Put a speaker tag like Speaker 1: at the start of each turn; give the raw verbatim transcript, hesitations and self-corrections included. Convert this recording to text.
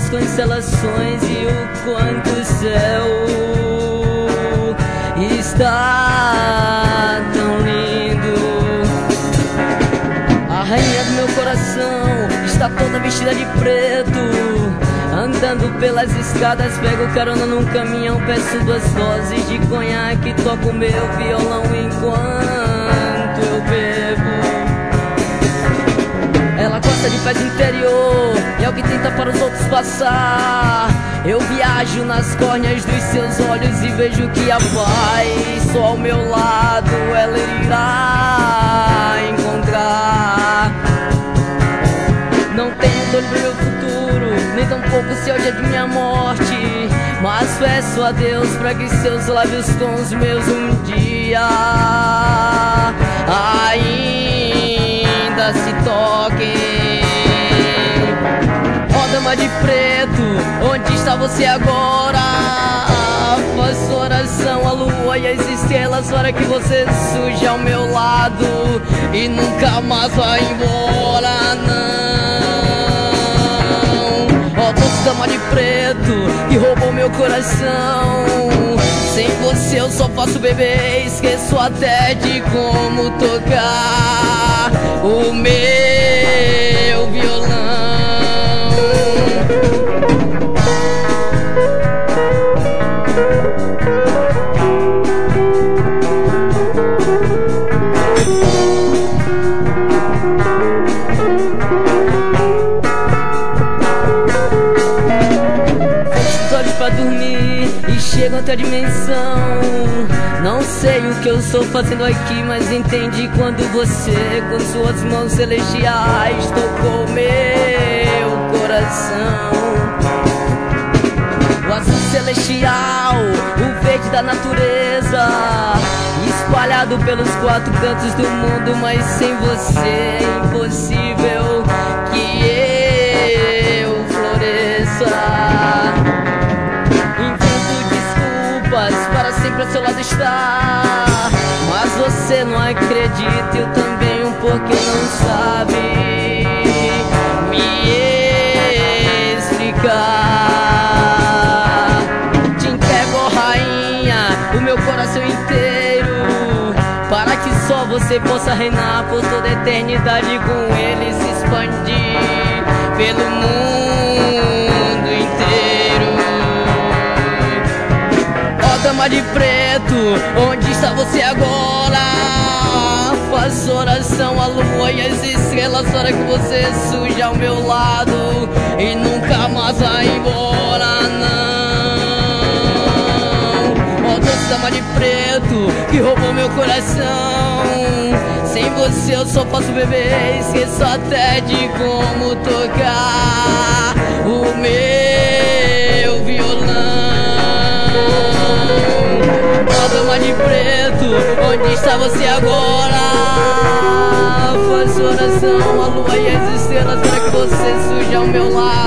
Speaker 1: as constelações e o quanto o céu está tão lindo. A rainha do meu coração está toda vestida de preto, andando pelas escadas, pego carona num caminhão, peço duas doses de conhaque, toco meu violão enquanto eu bebo. Ela gosta de paz interior e é o que tenta para os outros passar. Eu viajo nas córneas dos seus olhos e vejo que a paz só ao meu lado ela irá encontrar. Não tenho dor pro meu futuro, nem tampouco se hoje é de minha morte, mas peço a Deus pra que seus lábios com os meus um dia ainda se toquem. Ó dama de preto, onde está você agora? Faço oração à lua e às estrelas para que você surja ao meu lado e nunca mais vá embora, não. Ó doce dama de preto, que roubou meu coração, sem você eu só faço beber, esqueço até de como tocar o meu violão. Fecho os olhos pra dormir e chego até a dimensão. Não sei o que eu estou fazendo aqui, mas entendi quando você com suas mãos celestiais tocou meu coração. O azul celestial, o verde da natureza, espalhado pelos quatro cantos do mundo, mas sem você é impossível que eu floresça. Invento desculpas para sempre ao seu lado estar, mas você não acredita, eu também um pouquinho não sabe me explicar. Te entrego, ó rainha, o meu coração inteiro, para que só você possa reinar por toda a eternidade, com ele se expandir pelo mundo inteiro. Ó dama de preto, onde está você agora? Faço oração à lua e às estrelas para que você surja ao meu lado e nunca mais vá embora, não. Ó doce dama de preto, que roubou meu coração, sem você eu só posso beber, esqueço até de como tocar o meu violão. Ó dama de preto, onde está você agora? Faço oração à lua e às estrelas para que você surja ao meu lado